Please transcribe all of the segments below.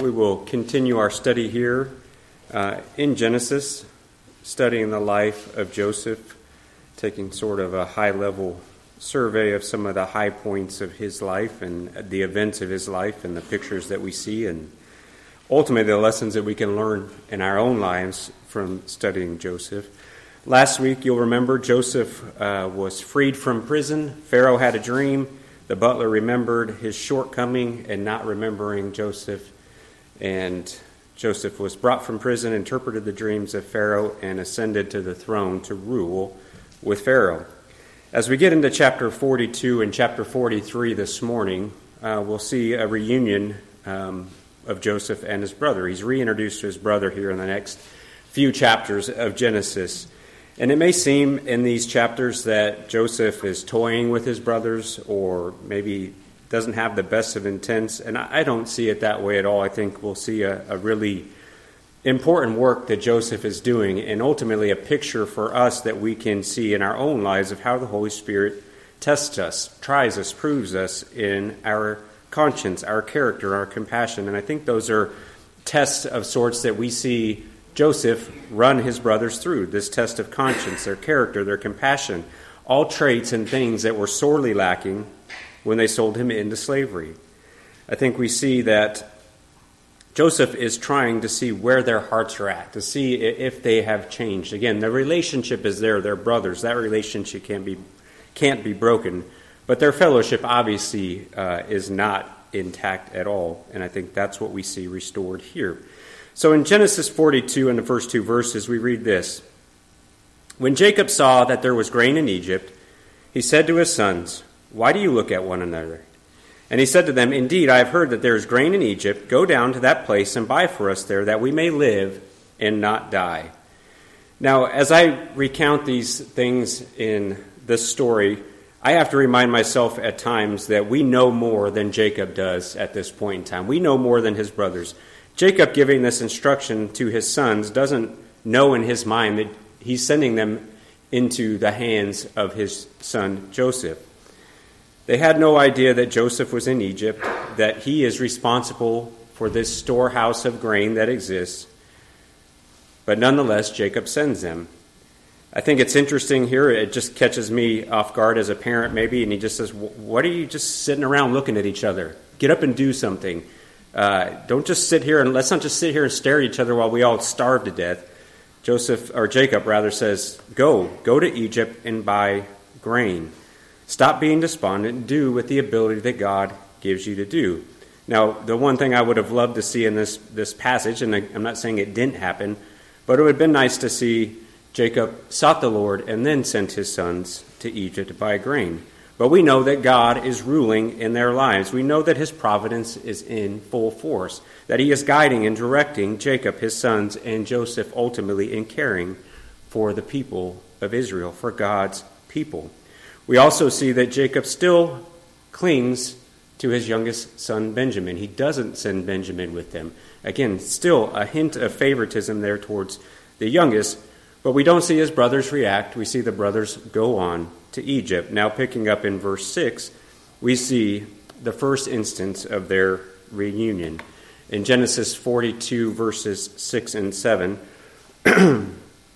we will continue our study here in Genesis, studying the life of Joseph, taking sort of a high-level survey of some of the high points of his life and the events of his life and the pictures that we see and ultimately the lessons that we can learn in our own lives from studying Joseph. Last week, you'll remember, Joseph was freed from prison. Pharaoh had a dream. The butler remembered his shortcoming in not remembering Joseph. And Joseph was brought from prison, interpreted the dreams of Pharaoh, and ascended to the throne to rule with Pharaoh. As we get into chapter 42 and chapter 43 this morning, we'll see a reunion of Joseph and his brother. He's reintroduced to his brother here in the next few chapters of Genesis. And it may seem in these chapters that Joseph is toying with his brothers or maybe doesn't have the best of intents. And I don't see it that way at all. I think we'll see a really important work that Joseph is doing and ultimately a picture for us that we can see in our own lives of how the Holy Spirit tests us, tries us, proves us in our conscience, our character, our compassion. And I think those are tests of sorts that we see Joseph run his brothers through, this test of conscience, their character, their compassion, all traits and things that were sorely lacking when they sold him into slavery. I think we see that Joseph is trying to see where their hearts are at, to see if they have changed. Again, the relationship is there, they're brothers. That relationship can't be broken, but their fellowship obviously is not intact at all, and I think that's what we see restored here. So in Genesis 42, in the first two verses, we read this. When Jacob saw that there was grain in Egypt, he said to his sons, "Why do you look at one another?" And he said to them, "Indeed, I have heard that there is grain in Egypt. Go down to that place and buy for us there, that we may live and not die." Now, as I recount these things in this story, I have to remind myself at times that we know more than Jacob does at this point in time. We know more than his brothers. Jacob giving this instruction to his sons doesn't know in his mind that he's sending them into the hands of his son Joseph. They had no idea that Joseph was in Egypt, that he is responsible for this storehouse of grain that exists. But nonetheless, Jacob sends them. I think it's interesting here. It just catches me off guard as a parent maybe, and he just says, "What are you just sitting around looking at each other? Get up and do something. Don't just sit here, and let's not just sit here and stare at each other while we all starve to death." Jacob says, go to Egypt and buy grain. Stop being despondent. Do with the ability that God gives you to do. Now, the one thing I would have loved to see in this passage, and I'm not saying it didn't happen, but it would have been nice to see Jacob sought the Lord and then sent his sons to Egypt to buy grain. But we know that God is ruling in their lives. We know that his providence is in full force, that he is guiding and directing Jacob, his sons, and Joseph ultimately in caring for the people of Israel, for God's people. We also see that Jacob still clings to his youngest son, Benjamin. He doesn't send Benjamin with them. Again, still a hint of favoritism there towards the youngest, but we don't see his brothers react. We see the brothers go on to Egypt. Now picking up in verse 6, we see the first instance of their reunion. In Genesis 42, verses 6 and 7. And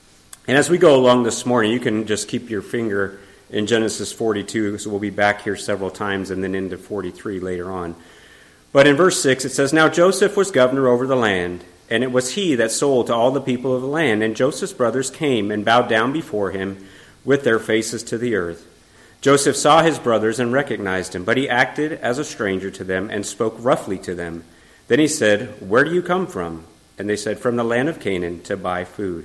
as we go along this morning, you can just keep your finger in Genesis 42, so we'll be back here several times and then into 43 later on. But in verse 6, it says, "Now Joseph was governor over the land, and it was he that sold to all the people of the land. And Joseph's brothers came and bowed down before him with their faces to the earth. Joseph saw his brothers and recognized him, but he acted as a stranger to them and spoke roughly to them. Then he said, 'Where do you come from?' And they said, 'From the land of Canaan to buy food.'"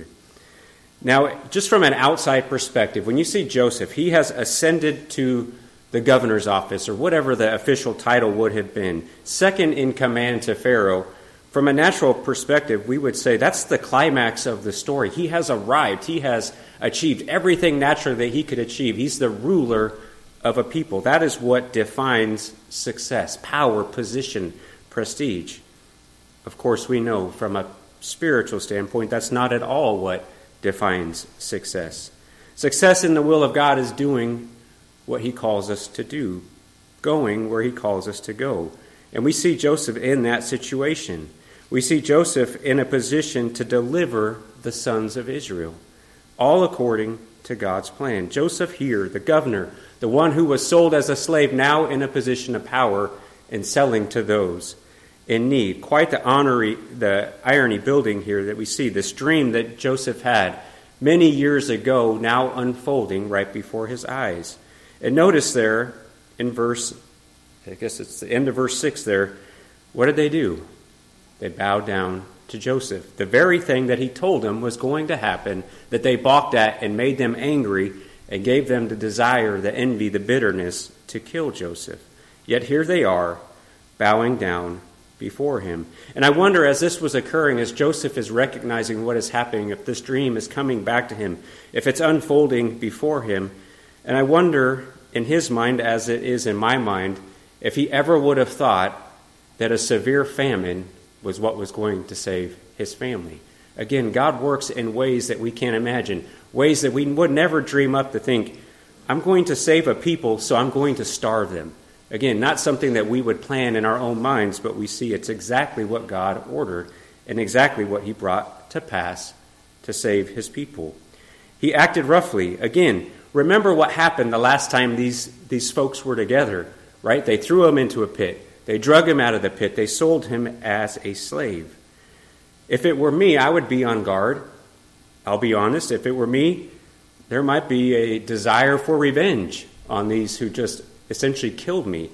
Now, just from an outside perspective, when you see Joseph, he has ascended to the governor's office, or whatever the official title would have been, second in command to Pharaoh. From a natural perspective, we would say that's the climax of the story. He has arrived. He has achieved everything naturally that he could achieve. He's the ruler of a people. That is what defines success, power, position, prestige. Of course, we know from a spiritual standpoint, that's not at all what defines success. Success in the will of God is doing what he calls us to do, going where he calls us to go. And we see Joseph in that situation. we see Joseph in a position to deliver the sons of Israel, all according to God's plan. Joseph here, the governor, the one who was sold as a slave, now in a position of power and selling to those in need. Quite the irony building here that we see, this dream that Joseph had many years ago, now unfolding right before his eyes. And notice there in it's the end of verse 6 there, what did they do? They bowed down to Joseph. The very thing that he told them was going to happen, that they balked at and made them angry and gave them the desire, the envy, the bitterness to kill Joseph. Yet here they are, bowing down before him. And I wonder, as this was occurring, as Joseph is recognizing what is happening, if this dream is coming back to him, if it's unfolding before him, and I wonder in his mind, as it is in my mind, if he ever would have thought that a severe famine was what was going to save his family. Again, God works in ways that we can't imagine, ways that we would never dream up to think, I'm going to save a people, so I'm going to starve them. Again, not something that we would plan in our own minds, but we see it's exactly what God ordered and exactly what he brought to pass to save his people. He acted roughly. Again, remember what happened the last time these folks were together, right? They threw him into a pit. They drug him out of the pit. They sold him as a slave. If it were me, I would be on guard. I'll be honest. If it were me, there might be a desire for revenge on these who just essentially killed me.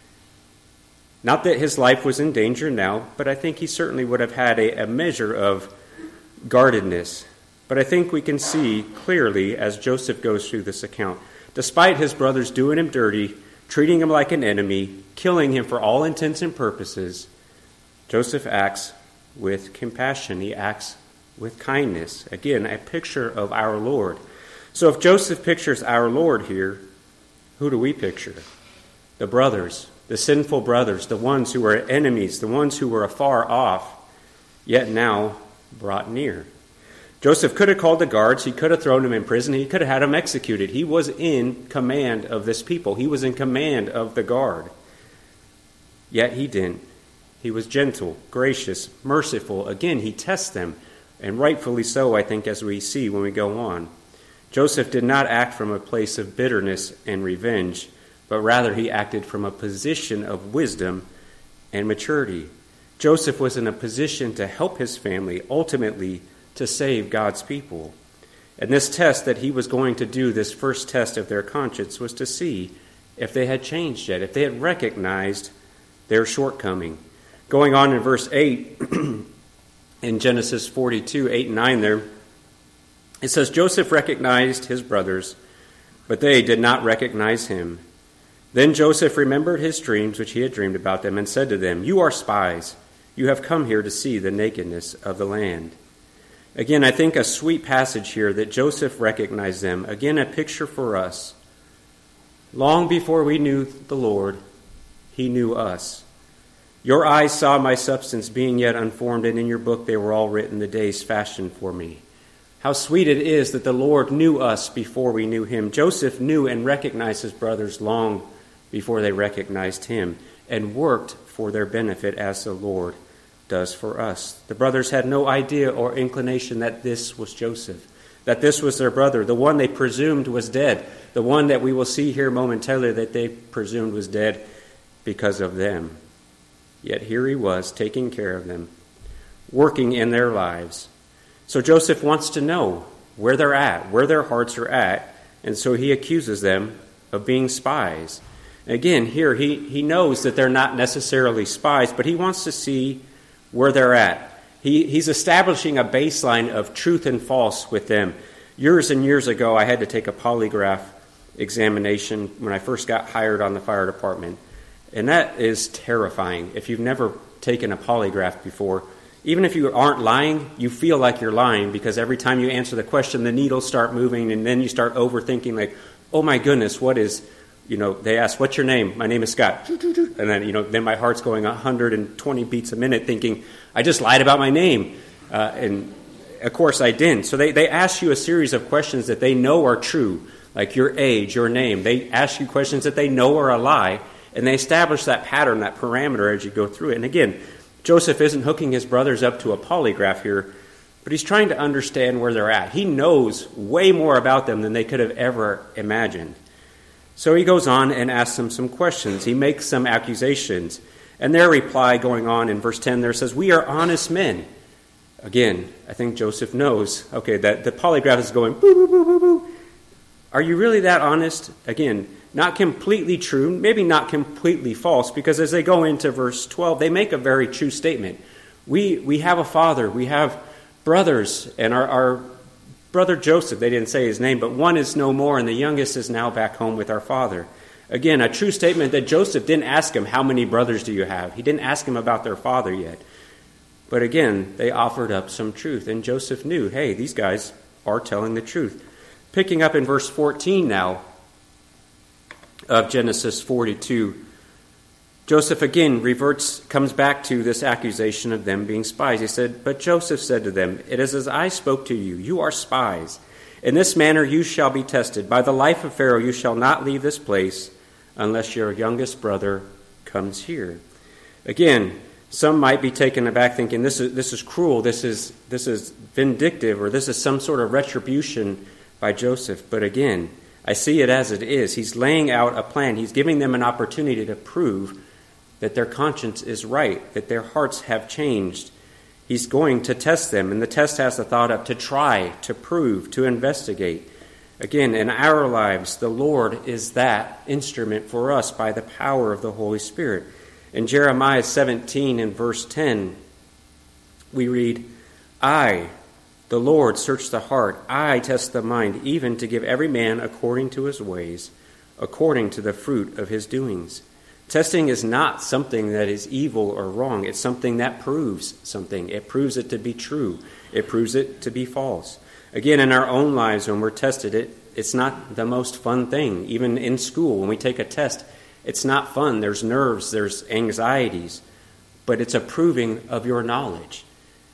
Not that his life was in danger now, but I think he certainly would have had a measure of guardedness. But I think we can see clearly as Joseph goes through this account, despite his brothers doing him dirty, treating him like an enemy, killing him for all intents and purposes, Joseph acts with compassion. He acts with kindness. Again, a picture of our Lord. So if Joseph pictures our Lord here, who do we picture? The brothers, the sinful brothers, the ones who were enemies, the ones who were afar off, yet now brought near. Joseph could have called the guards. He could have thrown him in prison. He could have had him executed. He was in command of this people. He was in command of the guard. Yet he didn't. He was gentle, gracious, merciful. Again, he tests them, and rightfully so, I think, as we see when we go on. Joseph did not act from a place of bitterness and revenge, but rather he acted from a position of wisdom and maturity. Joseph was in a position to help his family, ultimately to save God's people. And this test that he was going to do, this first test of their conscience, was to see if they had changed yet, if they had recognized their shortcoming. Going on in verse 8, in Genesis 42, 8 and 9 there, it says, Joseph recognized his brothers, but they did not recognize him. Then Joseph remembered his dreams which he had dreamed about them and said to them, You are spies. You have come here to see the nakedness of the land. Again, I think a sweet passage here that Joseph recognized them. Again, a picture for us. Long before we knew the Lord, he knew us. Your eyes saw my substance being yet unformed, and in your book they were all written, the days fashioned for me. How sweet it is that the Lord knew us before we knew him. Joseph knew and recognized his brothers long before they recognized him, and worked for their benefit as the Lord does for us. The brothers had no idea or inclination that this was Joseph, that this was their brother, the one they presumed was dead, the one that we will see here momentarily that they presumed was dead because of them. Yet here he was, taking care of them, working in their lives. So Joseph wants to know where they're at, where their hearts are at, and so he accuses them of being spies. Again, here he knows that they're not necessarily spies, but he wants to see where they're at. He's establishing a baseline of truth and false with them. Years and years ago, I had to take a polygraph examination when I first got hired on the fire department, and that is terrifying. If you've never taken a polygraph before, even if you aren't lying, you feel like you're lying because every time you answer the question, the needles start moving, and then you start overthinking like, oh my goodness, what is, they ask, what's your name? My name is Scott. And then, then my heart's going 120 beats a minute thinking, I just lied about my name. And of course I didn't. So they ask you a series of questions that they know are true, like your age, your name. They ask you questions that they know are a lie, and they establish that pattern, that parameter as you go through it. And again, Joseph isn't hooking his brothers up to a polygraph here, but he's trying to understand where they're at. He knows way more about them than they could have ever imagined. So he goes on and asks them some questions. He makes some accusations. And their reply going on in verse 10 there says, "We are honest men." Again, I think Joseph knows, okay, that the polygraph is going, boo, boo, boo, boo, boo. Are you really that honest? Again, not completely true, maybe not completely false, because as they go into verse 12, they make a very true statement. We have a father, we have brothers, and our brother Joseph, they didn't say his name, but one is no more, and the youngest is now back home with our father. Again, a true statement that Joseph didn't ask him, how many brothers do you have? He didn't ask him about their father yet. But again, they offered up some truth, and Joseph knew, hey, these guys are telling the truth. Picking up in verse 14 now of Genesis 42, Joseph again comes back to this accusation of them being spies. He said, "But Joseph said to them, 'It is as I spoke to you. You are spies. In this manner you shall be tested. By the life of Pharaoh you shall not leave this place unless your youngest brother comes here.'" Again, some might be taken aback thinking this is cruel, this is vindictive, or this is some sort of retribution by Joseph. But again, I see it as it is. He's laying out a plan. He's giving them an opportunity to prove that their conscience is right, that their hearts have changed. He's going to test them, and the test has the thought of to try, to prove, to investigate. Again, in our lives, the Lord is that instrument for us by the power of the Holy Spirit. In Jeremiah 17 and verse 10, we read, "I, the Lord, search the heart. I test the mind, even to give every man according to his ways, according to the fruit of his doings." Testing is not something that is evil or wrong. It's something that proves something. It proves it to be true. It proves it to be false. Again, in our own lives, when we're tested, it's not the most fun thing. Even in school, when we take a test, it's not fun. There's nerves, there's anxieties, but it's a proving of your knowledge.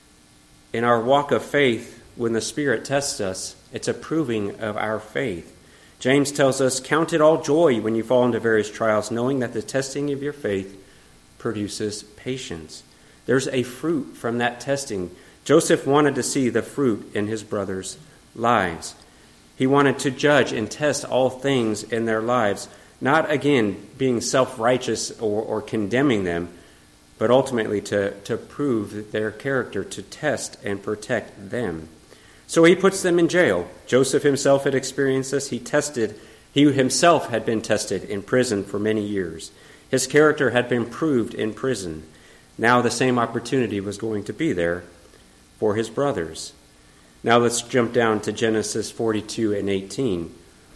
In our walk of faith, when the Spirit tests us, it's a proving of our faith. James tells us, "Count it all joy when you fall into various trials, knowing that the testing of your faith produces patience." There's a fruit from that testing. Joseph wanted to see the fruit in his brothers' lives. He wanted to judge and test all things in their lives, not, again, being self-righteous or condemning them, but ultimately to prove their character, to test and protect them. So he puts them in jail. Joseph himself had experienced this. He himself had been tested in prison for many years. His character had been proved in prison. Now the same opportunity was going to be there for his brothers. Now let's jump down to Genesis 42 and 18.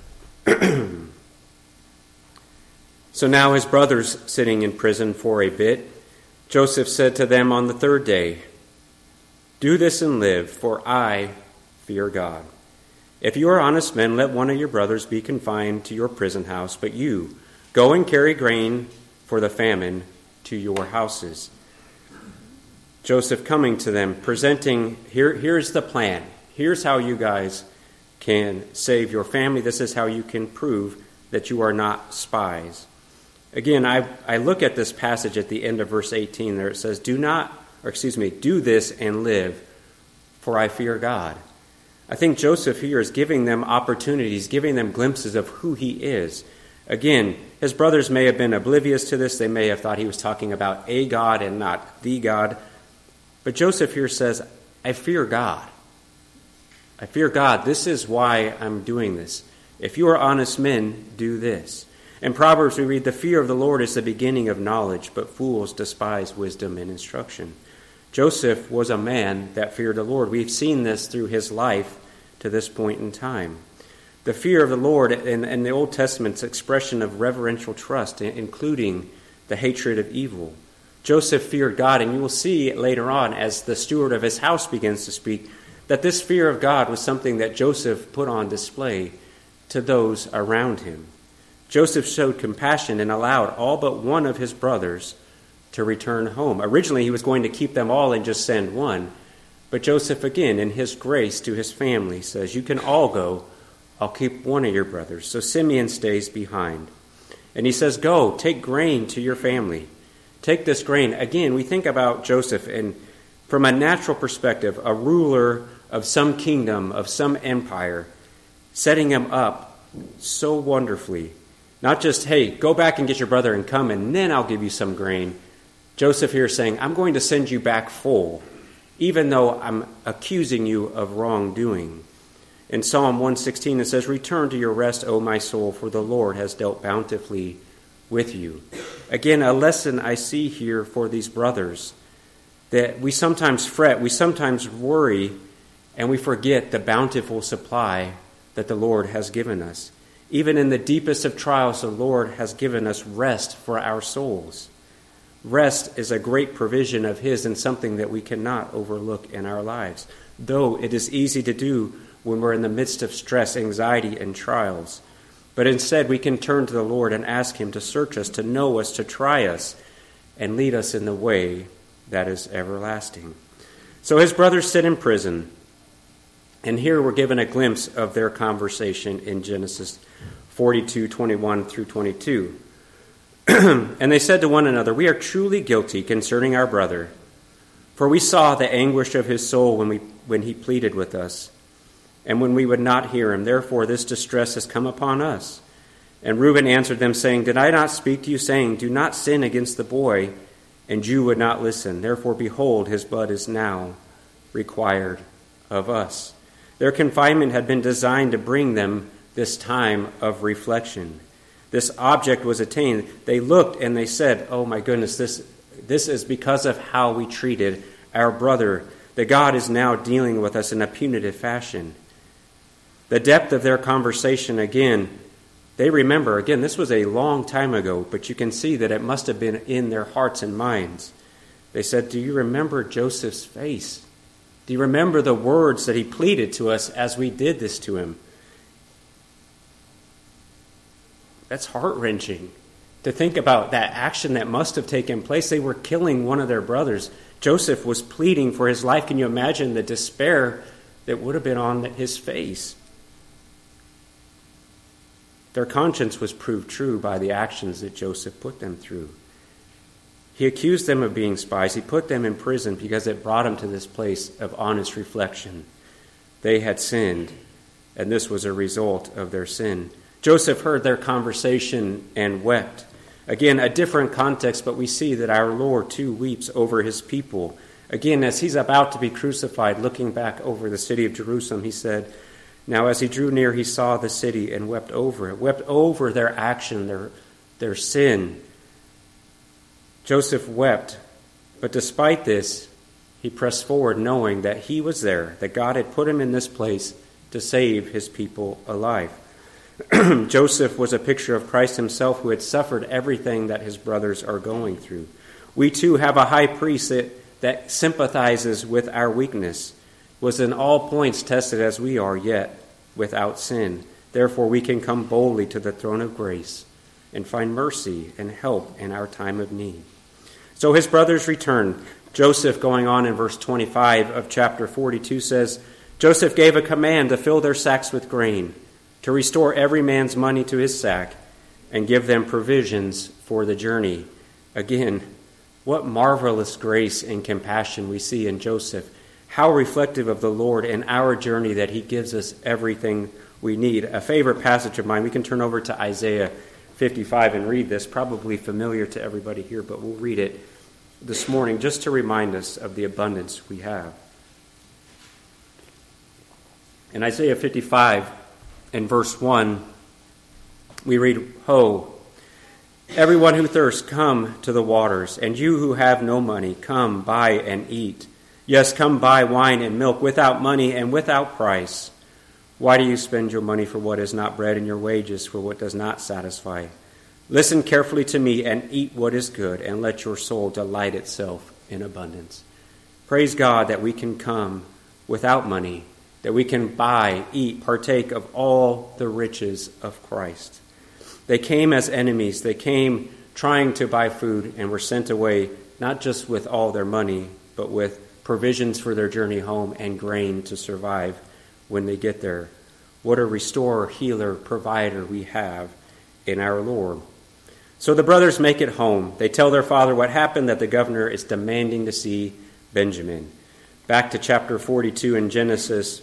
So now his brothers sitting in prison for a bit, Joseph said to them on the third day, "Do this and live, for I fear God. If you are honest men, let one of your brothers be confined to your prison house, but you go and carry grain for the famine to your houses." Joseph coming to them, presenting, here's the plan. Here's how you guys can save your family. This is how you can prove that you are not spies. Again, I look at this passage at the end of verse 18 there. It says, do this and live, for I fear God. I think Joseph here is giving them opportunities, giving them glimpses of who he is. Again, his brothers may have been oblivious to this. They may have thought he was talking about a God and not the God. But Joseph here says, I fear God. I fear God. This is why I'm doing this. If you are honest men, do this. In Proverbs we read, the fear of the Lord is the beginning of knowledge, but fools despise wisdom and instruction. Joseph was a man that feared the Lord. We've seen this through his life to this point in time. The fear of the Lord in the Old Testament's expression of reverential trust, including the hatred of evil. Joseph feared God, and you will see later on as the steward of his house begins to speak, that this fear of God was something that Joseph put on display to those around him. Joseph showed compassion and allowed all but one of his brothers to return home. Originally, he was going to keep them all and just send one. But Joseph, again, in his grace to his family, says, you can all go. I'll keep one of your brothers. So Simeon stays behind. And he says, go, take grain to your family. Take this grain. Again, we think about Joseph, and from a natural perspective, a ruler of some kingdom, of some empire, setting him up so wonderfully. Not just, hey, go back and get your brother and come, and then I'll give you some grain. Joseph here is saying, I'm going to send you back full, even though I'm accusing you of wrongdoing. In Psalm 116, it says, return to your rest, O my soul, for the Lord has dealt bountifully with you. Again, a lesson I see here for these brothers, that we sometimes fret, we sometimes worry, and we forget the bountiful supply that the Lord has given us. Even in the deepest of trials, the Lord has given us rest for our souls. Rest is a great provision of His and something that we cannot overlook in our lives, though it is easy to do when we're in the midst of stress, anxiety, and trials. But instead, we can turn to the Lord and ask Him to search us, to know us, to try us, and lead us in the way that is everlasting. So his brothers sit in prison, and here we're given a glimpse of their conversation in Genesis 42:21 through 22. And they said to one another, we are truly guilty concerning our brother, for we saw the anguish of his soul when he pleaded with us, and when we would not hear him. Therefore this distress has come upon us. And Reuben answered them, saying, did I not speak to you, saying, do not sin against the boy? And you would not listen. Therefore, behold, his blood is now required of us. Their confinement had been designed to bring them this time of reflection. This object was attained. They looked and they said, oh my goodness, this is because of how we treated our brother, that God is now dealing with us in a punitive fashion. The depth of their conversation, again, they remember, again, this was a long time ago, but you can see that it must have been in their hearts and minds. They said, do you remember Joseph's face? Do you remember the words that he pleaded to us as we did this to him? That's heart-wrenching to think about that action that must have taken place. They were killing one of their brothers. Joseph was pleading for his life. Can you imagine the despair that would have been on his face? Their conscience was proved true by the actions that Joseph put them through. He accused them of being spies. He put them in prison because it brought them to this place of honest reflection. They had sinned, and this was a result of their sin. Joseph heard their conversation and wept. Again, a different context, but we see that our Lord too weeps over his people. Again, as he's about to be crucified, looking back over the city of Jerusalem, he said, now as he drew near, he saw the city and wept over it, wept over their action, their sin. Joseph wept, but despite this, he pressed forward knowing that he was there, that God had put him in this place to save his people alive. Joseph was a picture of Christ himself, who had suffered everything that his brothers are going through. We too have a high priest that sympathizes with our weakness, was in all points tested as we are, yet without sin. Therefore we can come boldly to the throne of grace and find mercy and help in our time of need. So his brothers returned. Joseph, going on in verse 25 of chapter 42, says, Joseph gave a command to fill their sacks with grain, to restore every man's money to his sack, and give them provisions for the journey. Again, what marvelous grace and compassion we see in Joseph. How reflective of the Lord in our journey that he gives us everything we need. A favorite passage of mine, we can turn over to Isaiah 55 and read this, probably familiar to everybody here, but we'll read it this morning just to remind us of the abundance we have. In Isaiah 55, in verse 1, we read, Ho, everyone who thirsts, come to the waters, and you who have no money, come buy and eat. Yes, come buy wine and milk without money and without price. Why do you spend your money for what is not bread and your wages for what does not satisfy? Listen carefully to me and eat what is good, and let your soul delight itself in abundance. Praise God that we can come without money, that we can buy, eat, partake of all the riches of Christ. They came as enemies. They came trying to buy food and were sent away not just with all their money, but with provisions for their journey home and grain to survive when they get there. What a restorer, healer, provider we have in our Lord. So the brothers make it home. They tell their father what happened, that the governor is demanding to see Benjamin. Back to chapter 42 in Genesis,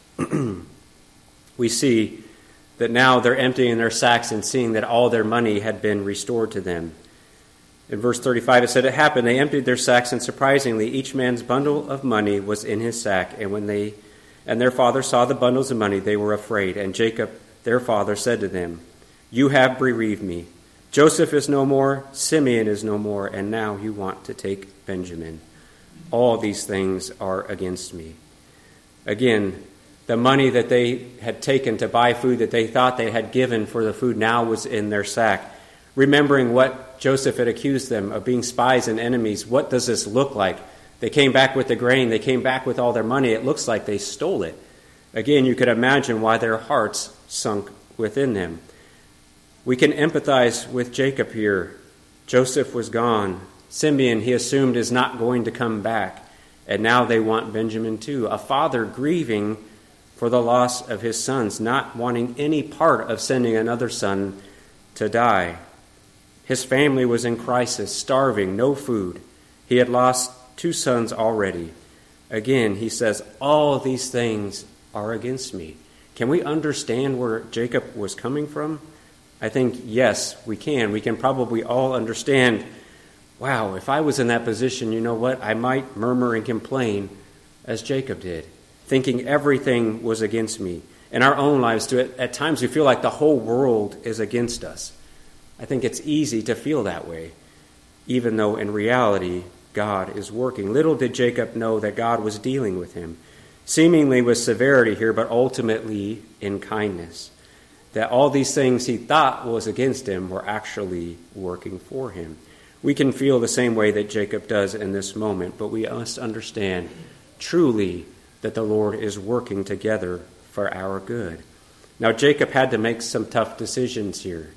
we see that now they're emptying their sacks and seeing that all their money had been restored to them. In verse 35, it said, "It happened, they emptied their sacks, and surprisingly, each man's bundle of money was in his sack. And when their father saw the bundles of money, they were afraid. And Jacob, their father, said to them, 'You have bereaved me. Joseph is no more, Simeon is no more, and now you want to take Benjamin. All these things are against me.'" Again, the money that they had taken to buy food that they thought they had given for the food now was in their sack. Remembering what Joseph had accused them of being spies and enemies, what does this look like? They came back with the grain. They came back with all their money. It looks like they stole it. Again, you could imagine why their hearts sunk within them. We can empathize with Jacob here. Joseph was gone. Simeon, he assumed, is not going to come back. And now they want Benjamin too. A father grieving for the loss of his sons, not wanting any part of sending another son to die. His family was in crisis, starving, no food. He had lost 2 sons already. Again, he says, all these things are against me. Can we understand where Jacob was coming from? I think, yes, we can. We can probably all understand, wow, if I was in that position, you know what? I might murmur and complain as Jacob did, thinking everything was against me. In our own lives, at times we feel like the whole world is against us. I think it's easy to feel that way, even though in reality, God is working. Little did Jacob know that God was dealing with him, seemingly with severity here, but ultimately in kindness. That all these things he thought was against him were actually working for him. We can feel the same way that Jacob does in this moment, but we must understand truly that the Lord is working together for our good. Now, Jacob had to make some tough decisions here.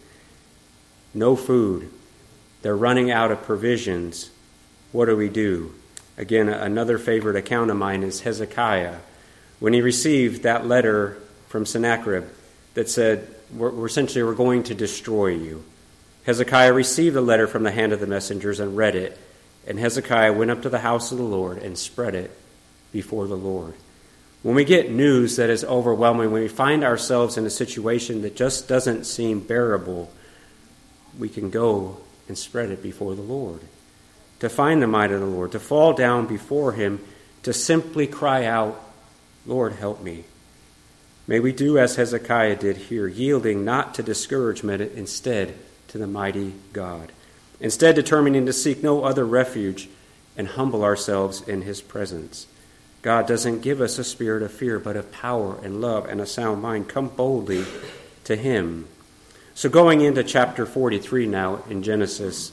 No food. They're running out of provisions. What do we do? Again, another favorite account of mine is Hezekiah. When he received that letter from Sennacherib that said, we're going to destroy you. Hezekiah received the letter from the hand of the messengers and read it. And Hezekiah went up to the house of the Lord and spread it before the Lord. When we get news that is overwhelming, when we find ourselves in a situation that just doesn't seem bearable, we can go and spread it before the Lord. To find the might of the Lord, to fall down before him, to simply cry out, "Lord, help me." May we do as Hezekiah did here, yielding not to discouragement, instead to the mighty God. Instead, determining to seek no other refuge and humble ourselves in his presence. God doesn't give us a spirit of fear, but of power and love and a sound mind. Come boldly to him. So going into chapter 43 now in Genesis,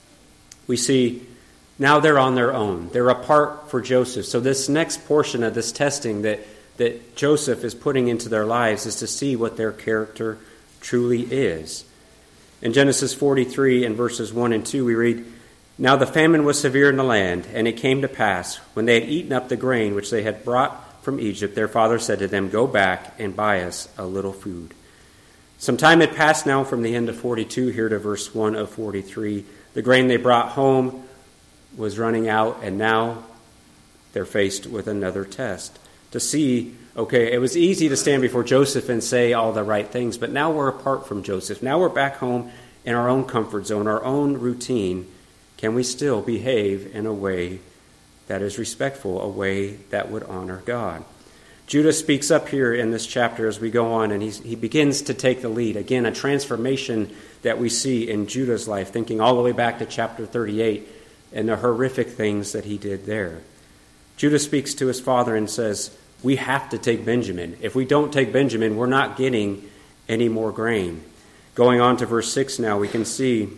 we see now they're on their own. They're apart for Joseph. So this next portion of this testing that Joseph is putting into their lives is to see what their character truly is. In Genesis 43 and verses 1 and 2 we read, "Now the famine was severe in the land, and it came to pass, when they had eaten up the grain which they had brought from Egypt, their father said to them, 'Go back and buy us a little food.'" Some time had passed now from the end of 42 here to verse 1 of 43. The grain they brought home was running out, and now they're faced with another test. To see, okay, it was easy to stand before Joseph and say all the right things, but now we're apart from Joseph. Now we're back home in our own comfort zone, our own routine. Can we still behave in a way that is respectful, a way that would honor God? Judah speaks up here in this chapter as we go on, and he begins to take the lead. Again, a transformation that we see in Judah's life, thinking all the way back to chapter 38 and the horrific things that he did there. Judah speaks to his father and says, we have to take Benjamin. If we don't take Benjamin, we're not getting any more grain. Going on to verse 6 now, we can see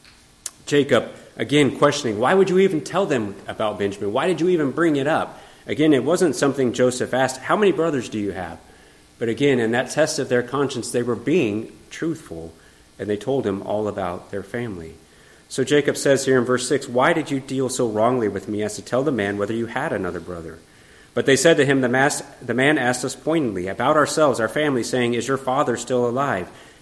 Jacob again questioning, why would you even tell them about Benjamin? Why did you even bring it up? Again, it wasn't something Joseph asked, how many brothers do you have? But again, in that test of their conscience, they were being truthful, and they told him all about their family. So Jacob says here in verse 6, why did you deal so wrongly with me as to tell the man whether you had another brother? But they said to him, the man asked us pointedly about ourselves, our family, saying, is your father still alive?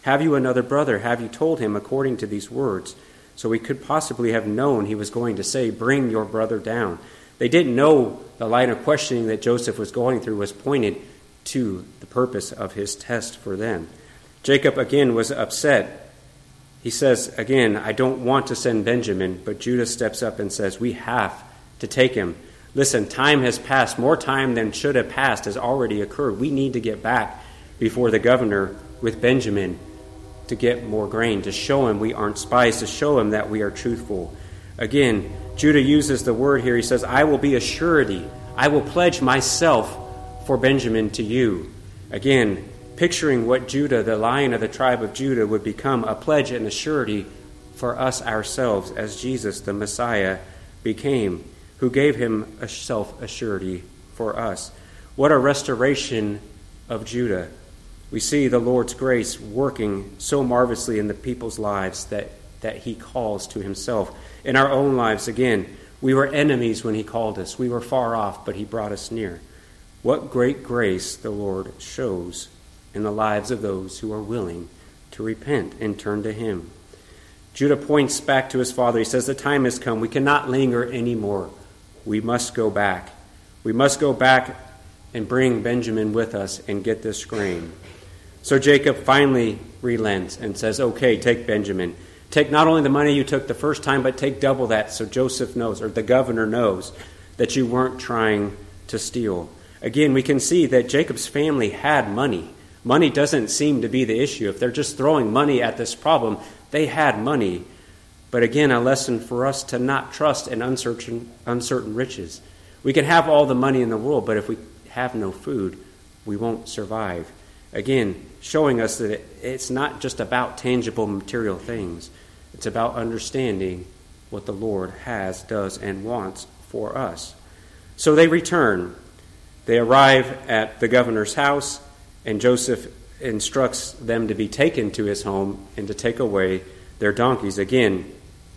Have you another brother? Have you told him according to these words? So we could possibly have known he was going to say, bring your brother down. They didn't know the line of questioning that Joseph was going through was pointed to the purpose of his test for them. Jacob again was upset. He says, again, I don't want to send Benjamin, but Judah steps up and says, we have to take him. Listen, time has passed. More time than should have passed has already occurred. We need to get back before the governor with Benjamin to get more grain, to show him we aren't spies, to show him that we are truthful. Again, Judah uses the word here. He says, I will be a surety. I will pledge myself for Benjamin to you. Again, picturing what Judah, the lion of the tribe of Judah, would become a pledge and a surety for us ourselves as Jesus, the Messiah, became, who gave himself a surety for us. What a restoration of Judah. We see the Lord's grace working so marvelously in the people's lives that he calls to himself. In our own lives, again, we were enemies when he called us. We were far off, but he brought us near. What great grace the Lord shows in the lives of those who are willing to repent and turn to him. Judah points back to his father. He says, the time has come. We cannot linger anymore. We must go back. We must go back and bring Benjamin with us and get this grain. So Jacob finally relents and says, okay, take Benjamin. Take not only the money you took the first time, but take double that so Joseph knows, or the governor knows, that you weren't trying to steal. Again, we can see that Jacob's family had money. Money doesn't seem to be the issue. If they're just throwing money at this problem, they had money. But again, a lesson for us to not trust in uncertain riches. We can have all the money in the world, but if we have no food, we won't survive. Again, showing us that it's not just about tangible material things. It's about understanding what the Lord has, does, and wants for us. So they return. They arrive at the governor's house, and Joseph instructs them to be taken to his home and to take away their donkeys. Again,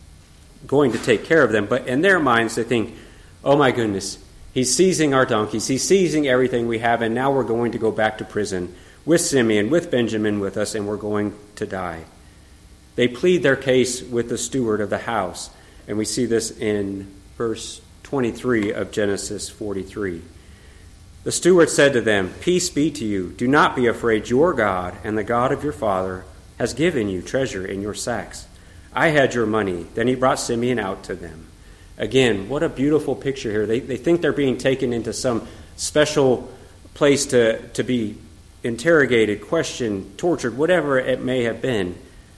going to take care of them. But in their minds, they think, oh my goodness, he's seizing our donkeys. He's seizing everything we have, and now we're going to go back to prison with Simeon, with Benjamin with us, and we're going to die. They plead their case with the steward of the house, and we see this in verse 23 of Genesis 43. The steward said to them, peace be to you. Do not be afraid. Your God and the God of your father has given you treasure in your sacks. I had your money. Then he brought Simeon out to them. Again, what a beautiful picture here. They think they're being taken into some special place to be interrogated, questioned, tortured, whatever it may have been.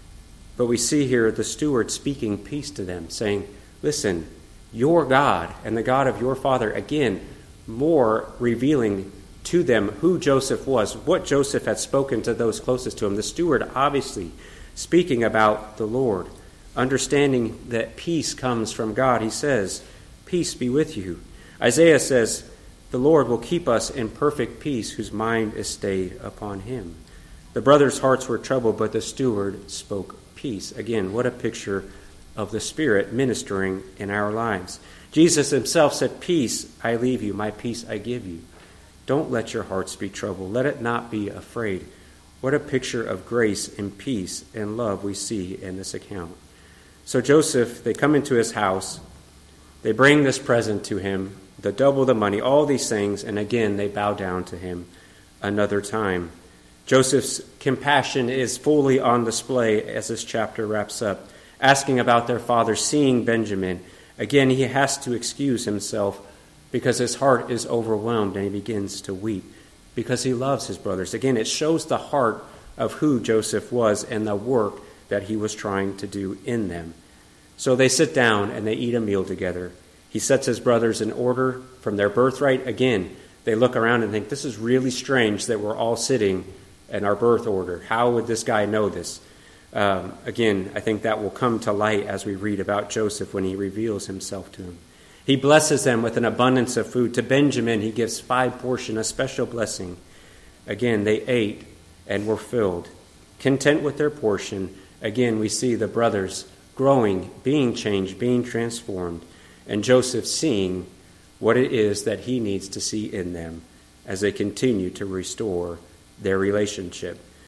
But we see here the steward speaking peace to them, saying, listen, your God and the God of your father, again, more revealing to them who Joseph was, what Joseph had spoken to those closest to him. The steward obviously speaking about the Lord, understanding that peace comes from God. He says, peace be with you. Isaiah says, the Lord will keep us in perfect peace whose mind is stayed upon him. The brothers' hearts were troubled, but the steward spoke peace. Again, what a picture of the Spirit ministering in our lives. Jesus himself said, peace I leave you, my peace I give you. Don't let your hearts be troubled. Let it not be afraid. What a picture of grace and peace and love we see in this account. So Joseph, they come into his house. They bring this present to him, the double the money, all these things, and again they bow down to him another time. Joseph's compassion is fully on display as this chapter wraps up, asking about their father, seeing Benjamin. Again, he has to excuse himself because his heart is overwhelmed and he begins to weep because he loves his brothers. Again, it shows the heart of who Joseph was and the work that he was trying to do in them. So they sit down and they eat a meal together. He sets his brothers in order from their birthright. Again, they look around and think, this is really strange that we're all sitting in our birth order. How would this guy know this? Again, I think that will come to light as we read about Joseph when he reveals himself to them. He blesses them with an abundance of food. To Benjamin, he gives 5 portions, a special blessing. Again, they ate and were filled. Content with their portion, again, we see the brothers growing, being changed, being transformed, and Joseph seeing what it is that he needs to see in them as they continue to restore their relationship.